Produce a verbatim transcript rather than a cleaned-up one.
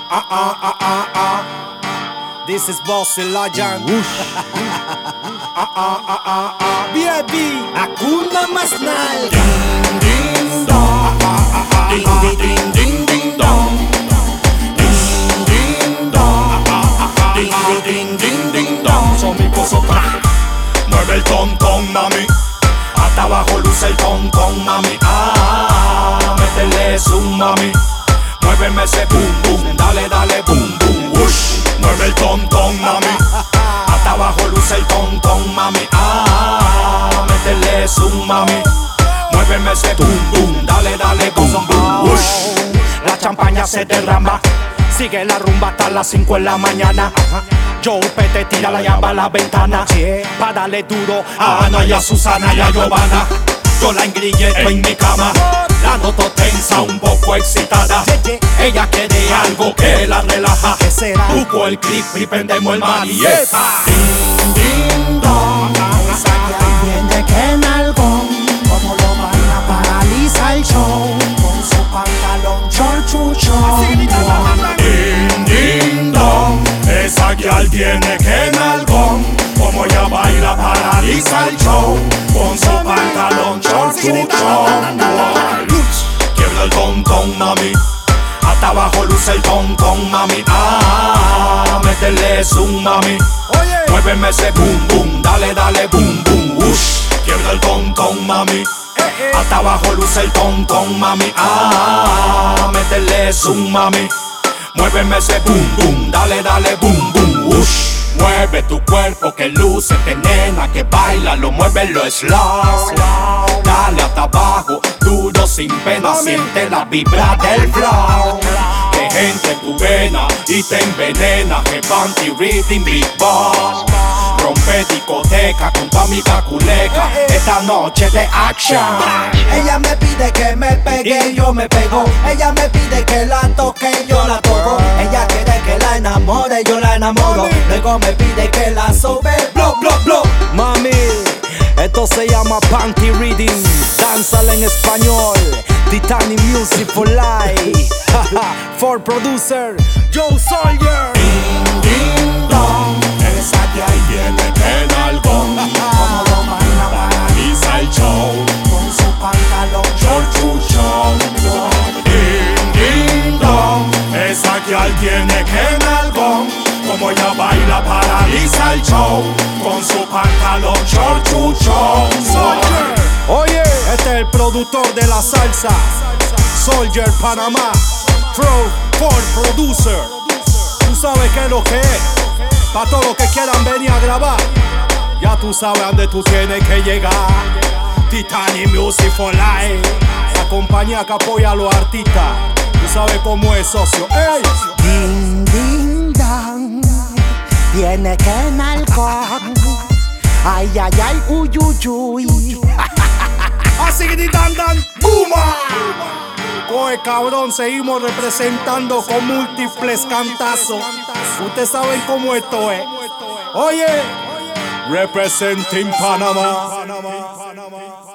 Ah, ah, ah, ah, ah. This is Bossy Legend. Ah, ah, ah, ah, ah. Baby, Hakuna más nal. Ding, ding, dong. Ah, ah, ah, ah, Ding, ah. ding, ding, ding, ding, dong. Ding, ding, dong. Ah, ah, ah, ah, Ding, ah. ding, ding, ding, dong. Son mi coso tra. Mueve el ton, ton, mami. Hasta abajo luce el ton, ton, mami. Ah, métele zoom, mami. Muéveme ese boom, boom. Dale, dale, boom, boom, whoosh. Mueve el ton, ton, mami. Hasta abajo luce el ton, ton, mami. Ah, métele zoom, mami. Muéveme ese boom, boom. Dale, dale, boom, boom, whoosh. La champaña se derrama. Sigue la rumba hasta las cinco en la mañana. Joe Pete tira la llave a la ventana. Pa' darle duro a Ana y a Susana y a Giovanna. Yo la engrilleto en mi cama. La noto tensa, un poco excitada. Ella quiere algo que la relaja. ¿Qué será? Busco el clip y prendemos el manieta. Ding, ding, dong. Esa que ahí viene que nalgón, como lo baila paraliza el show, con su pantalón chorchuchón. Ding, ding, dong. Esa guial tiene que nalgón. Como ella baila paraliza el show, con su pantalón chorchuchón. Quiebra el ton, ton, mami. Hasta abajo luce el ton, ton, mami. Ah, métele zoom, mami. Muéveme ese boom, boom. Dale, dale, boom, boom, whoosh. Quiebra el ton, ton, mami. Hasta abajo luce el ton, ton, mami. Ah, métele zoom, mami. Muéveme ese boom, boom. Dale, dale, boom, boom, whoosh. Mueve tu cuerpo que luce, que nena, que baila, lo mueve lo slow. Dale hasta abajo, duro sin pena, siente la vibra del flow. Que entre tu vena y te envenena, que panty reading big boss. Rompe discoteca con tu amiga culeca, esta noche de action. Ella me pide que me pegue, yo me pego. Ella me pide que la toque, yo la toco. Ella quiere que la enamore, yo la enamoro. Luego me pide que la sobe, blow, blow, blow. Mami, esto se llama Panty Reading. Danzala en español. Titani Music for Life. For producer Joe Soldier. Ding, ding, dong. Esa que ahí viene que nalgón. Como lo baila Paraliza el show, con su pantalón chorchuchón. Ding, ding, dong. Esa que ahí tiene que nalgón. Como ella baila paraliza el show, con su pantalón chorchuchón. Oye, este es el productor de la salsa, Soldier Panamá. Pro for producer. Tú sabes qué es lo que es. Pa' todos los que quieran venir a grabar, ya tú sabes a dónde tú tienes que llegar. Titani Music for Life, la compañía que apoya a los artistas. Tú sabes cómo es, socio. ¡Ey! Ding, ding, dong. Viene que nalgón. Ay, ay, ay, uy, uy, uy. Así que dan dan, ¡buma! Coge cabrón, seguimos representando con múltiples cantazos. Ustedes saben cómo esto es. Oye, representing Panamá.